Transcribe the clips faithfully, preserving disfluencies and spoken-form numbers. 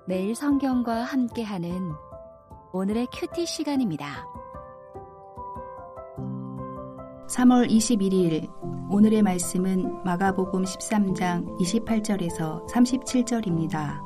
매일 성경과 함께하는 오늘의 큐티 시간입니다. 삼월 이십일일 오늘의 말씀은 마가복음 십삼 장 이십팔 절에서 삼십칠 절입니다.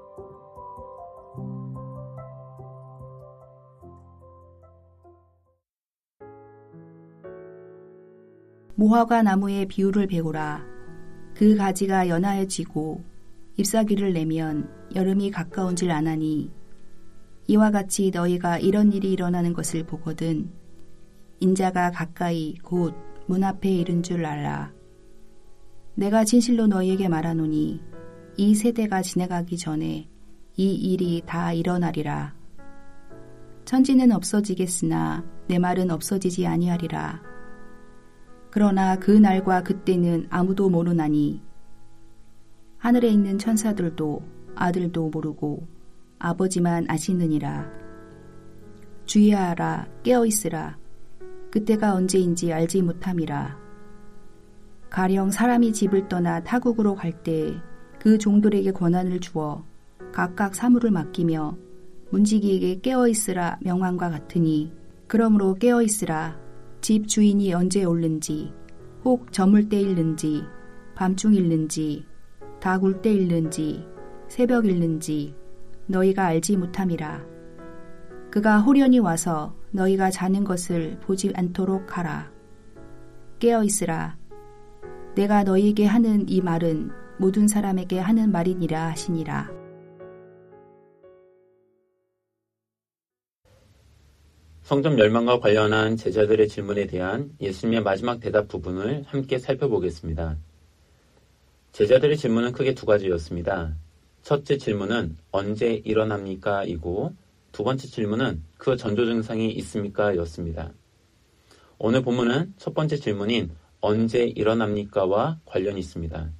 무화과 나무의 비유를 배우라. 그 가지가 연하여지고 잎사귀를 내면 여름이 가까운 줄 아나니 이와 같이 너희가 이런 일이 일어나는 것을 보거든 인자가 가까이 곧 문 앞에 이른 줄 알라. 내가 진실로 너희에게 말하노니 이 세대가 지나가기 전에 이 일이 다 일어나리라. 천지는 없어지겠으나 내 말은 없어지지 아니하리라. 그러나 그 날과 그때는 아무도 모르나니 하늘에 있는 천사들도 아들도 모르고 아버지만 아시느니라. 주의하라, 깨어있으라. 그때가 언제인지 알지 못함이라. 가령 사람이 집을 떠나 타국으로 갈 때 그 종들에게 권한을 주어 각각 사물을 맡기며 문지기에게 깨어있으라 명함과 같으니 그러므로 깨어있으라. 집 주인이 언제 올는지 혹 저물 때 일는지 밤중 일는지 다굴 때 일는지 새벽 일는지 너희가 알지 못함이라. 그가 호련히 와서 너희가 자는 것을 보지 않도록 하라. 깨어있으라. 내가 너희에게 하는 이 말은 모든 사람에게 하는 말이니라 하시니라. 성전 멸망과 관련한 제자들의 질문에 대한 예수님의 마지막 대답 부분을 함께 살펴보겠습니다. 제자들의 질문은 크게 두 가지였습니다. 첫째 질문은 언제 일어납니까? 이고 두 번째 질문은 그 전조 증상이 있습니까? 였습니다. 오늘 본문은 첫 번째 질문인 언제 일어납니까?와 관련이 있습니다.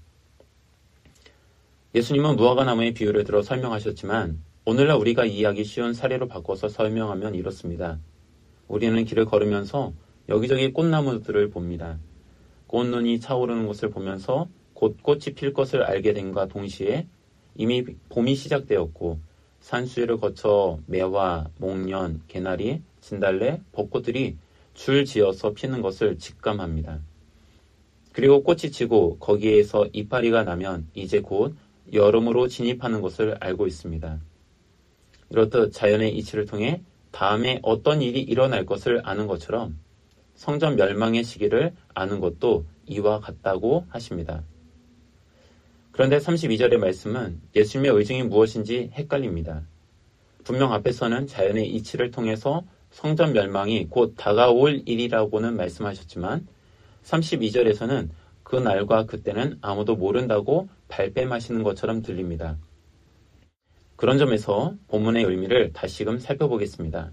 예수님은 무화과 나무의 비유를 들어 설명하셨지만 오늘날 우리가 이해하기 쉬운 사례로 바꿔서 설명하면 이렇습니다. 우리는 길을 걸으면서 여기저기 꽃나무들을 봅니다. 꽃눈이 차오르는 것을 보면서 곧 꽃이 필 것을 알게 됨과 동시에 이미 봄이 시작되었고 산수유를 거쳐 매화, 목련, 개나리, 진달래, 벚꽃들이 줄지어서 피는 것을 직감합니다. 그리고 꽃이 지고 거기에서 이파리가 나면 이제 곧 여름으로 진입하는 것을 알고 있습니다. 이렇듯 자연의 이치를 통해 다음에 어떤 일이 일어날 것을 아는 것처럼 성전 멸망의 시기를 아는 것도 이와 같다고 하십니다. 그런데 삼십이 절의 말씀은 예수님의 의중이 무엇인지 헷갈립니다. 분명 앞에서는 자연의 이치를 통해서 성전 멸망이 곧 다가올 일이라고는 말씀하셨지만 삼십이 절에서는 그 날과 그때는 아무도 모른다고 발뺌하시는 것처럼 들립니다. 그런 점에서 본문의 의미를 다시금 살펴보겠습니다.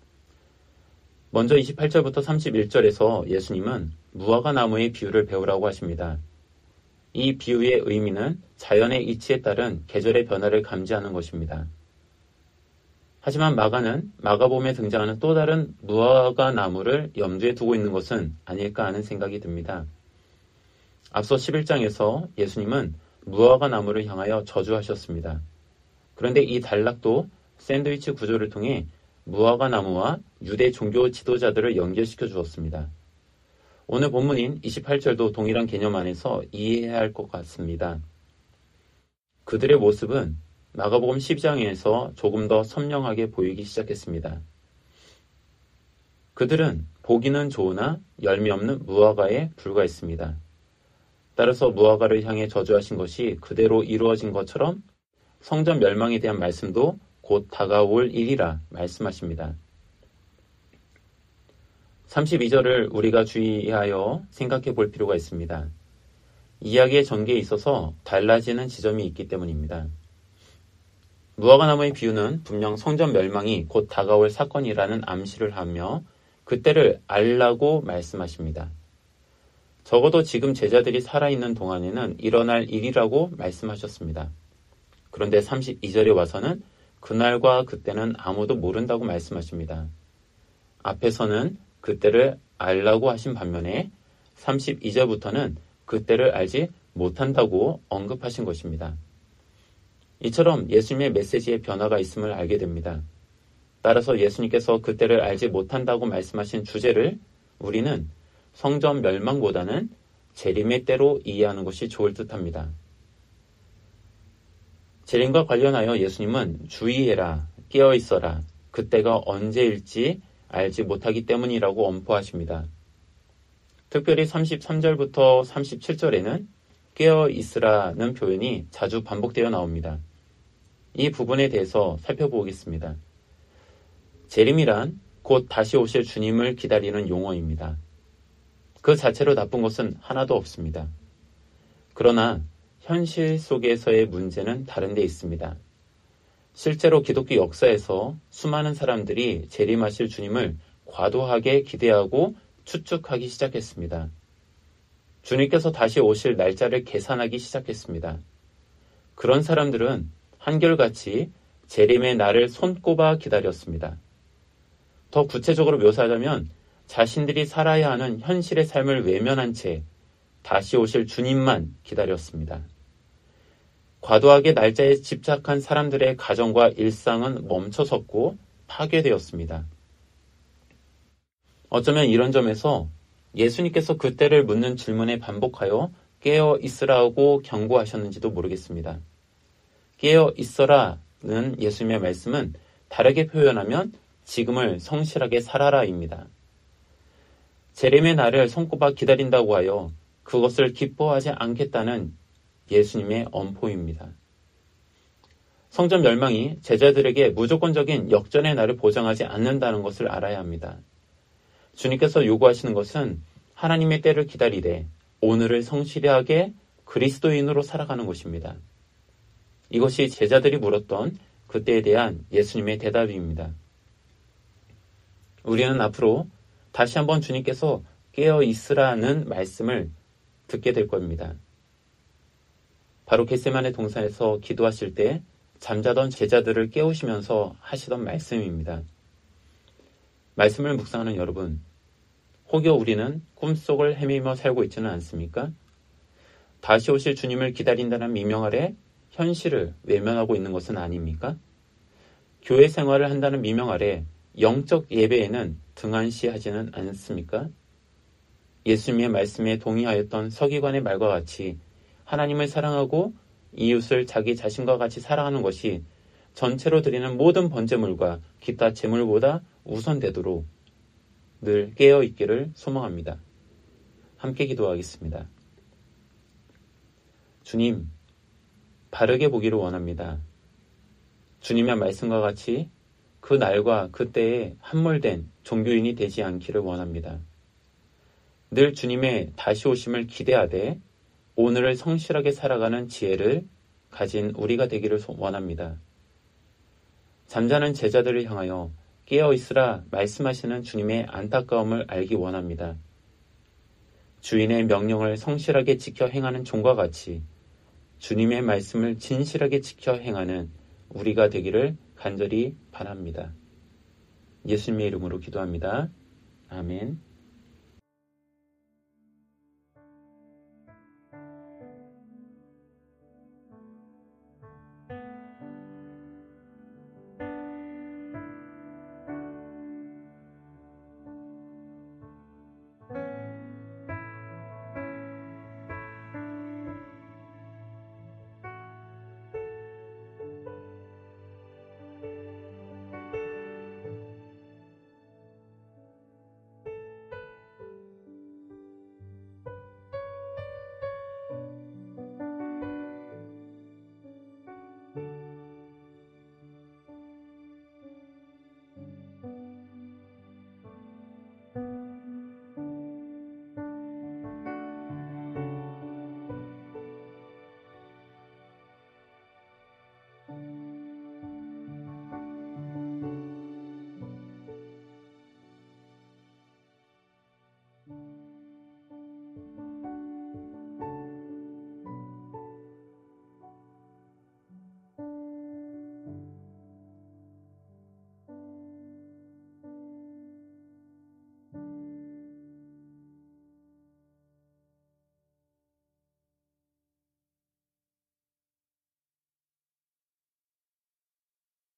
먼저 이십팔 절부터 삼십일 절에서 예수님은 무화과 나무의 비유를 배우라고 하십니다. 이 비유의 의미는 자연의 이치에 따른 계절의 변화를 감지하는 것입니다. 하지만 마가는 마가복음에 등장하는 또 다른 무화과 나무를 염두에 두고 있는 것은 아닐까 하는 생각이 듭니다. 앞서 십일 장에서 예수님은 무화과 나무를 향하여 저주하셨습니다. 그런데 이 단락도 샌드위치 구조를 통해 무화과 나무와 유대 종교 지도자들을 연결시켜 주었습니다. 오늘 본문인 이십팔 절도 동일한 개념 안에서 이해해야 할 것 같습니다. 그들의 모습은 마가복음 십이 장에서 조금 더 선명하게 보이기 시작했습니다. 그들은 보기는 좋으나 열매 없는 무화과에 불과했습니다. 따라서 무화과를 향해 저주하신 것이 그대로 이루어진 것처럼 성전 멸망에 대한 말씀도 곧 다가올 일이라 말씀하십니다. 삼십이 절을 우리가 주의하여 생각해 볼 필요가 있습니다. 이야기의 전개에 있어서 달라지는 지점이 있기 때문입니다. 무화과 나무의 비유는 분명 성전 멸망이 곧 다가올 사건이라는 암시를 하며 그때를 알라고 말씀하십니다. 적어도 지금 제자들이 살아있는 동안에는 일어날 일이라고 말씀하셨습니다. 그런데 삼십이 절에 와서는 그날과 그때는 아무도 모른다고 말씀하십니다. 앞에서는 그때를 알라고 하신 반면에 삼십이 절부터는 그때를 알지 못한다고 언급하신 것입니다. 이처럼 예수님의 메시지에 변화가 있음을 알게 됩니다. 따라서 예수님께서 그때를 알지 못한다고 말씀하신 주제를 우리는 성전 멸망보다는 재림의 때로 이해하는 것이 좋을 듯합니다. 재림과 관련하여 예수님은 주의해라, 깨어있어라, 그때가 언제일지 알지 못하기 때문이라고 엄포하십니다. 특별히 삼십삼 절부터 삼십칠 절에는 깨어있으라는 표현이 자주 반복되어 나옵니다. 이 부분에 대해서 살펴보겠습니다. 재림이란 곧 다시 오실 주님을 기다리는 용어입니다. 그 자체로 나쁜 것은 하나도 없습니다. 그러나 현실 속에서의 문제는 다른 데 있습니다. 실제로 기독교 역사에서 수많은 사람들이 재림하실 주님을 과도하게 기대하고 추측하기 시작했습니다. 주님께서 다시 오실 날짜를 계산하기 시작했습니다. 그런 사람들은 한결같이 재림의 날을 손꼽아 기다렸습니다. 더 구체적으로 묘사하자면 자신들이 살아야 하는 현실의 삶을 외면한 채 다시 오실 주님만 기다렸습니다. 과도하게 날짜에 집착한 사람들의 가정과 일상은 멈춰섰고 파괴되었습니다. 어쩌면 이런 점에서 예수님께서 그때를 묻는 질문에 반복하여 깨어 있으라고 경고하셨는지도 모르겠습니다. 깨어 있어라는 예수님의 말씀은 다르게 표현하면 지금을 성실하게 살아라입니다. 재림의 날을 손꼽아 기다린다고 하여 그것을 기뻐하지 않겠다는 예수님의 엄포입니다. 성전 멸망이 제자들에게 무조건적인 역전의 날을 보장하지 않는다는 것을 알아야 합니다. 주님께서 요구하시는 것은 하나님의 때를 기다리되 오늘을 성실하게 그리스도인으로 살아가는 것입니다. 이것이 제자들이 물었던 그때에 대한 예수님의 대답입니다. 우리는 앞으로 다시 한번 주님께서 깨어 있으라는 말씀을 듣게 될 겁니다. 바로 겟세마네 동산에서 기도하실 때 잠자던 제자들을 깨우시면서 하시던 말씀입니다. 말씀을 묵상하는 여러분, 혹여 우리는 꿈속을 헤매며 살고 있지는 않습니까? 다시 오실 주님을 기다린다는 미명 아래 현실을 외면하고 있는 것은 아닙니까? 교회 생활을 한다는 미명 아래 영적 예배에는 등한시하지는 않습니까? 예수님의 말씀에 동의하였던 서기관의 말과 같이 하나님을 사랑하고 이웃을 자기 자신과 같이 사랑하는 것이 전체로 드리는 모든 번제물과 기타 제물보다 우선되도록 늘 깨어있기를 소망합니다. 함께 기도하겠습니다. 주님, 바르게 보기를 원합니다. 주님의 말씀과 같이 그 날과 그때에 함몰된 종교인이 되지 않기를 원합니다. 늘 주님의 다시 오심을 기대하되 오늘을 성실하게 살아가는 지혜를 가진 우리가 되기를 원합니다. 잠자는 제자들을 향하여 깨어있으라 말씀하시는 주님의 안타까움을 알기 원합니다. 주인의 명령을 성실하게 지켜 행하는 종과 같이 주님의 말씀을 진실하게 지켜 행하는 우리가 되기를 간절히 바랍니다. 예수님의 이름으로 기도합니다. 아멘.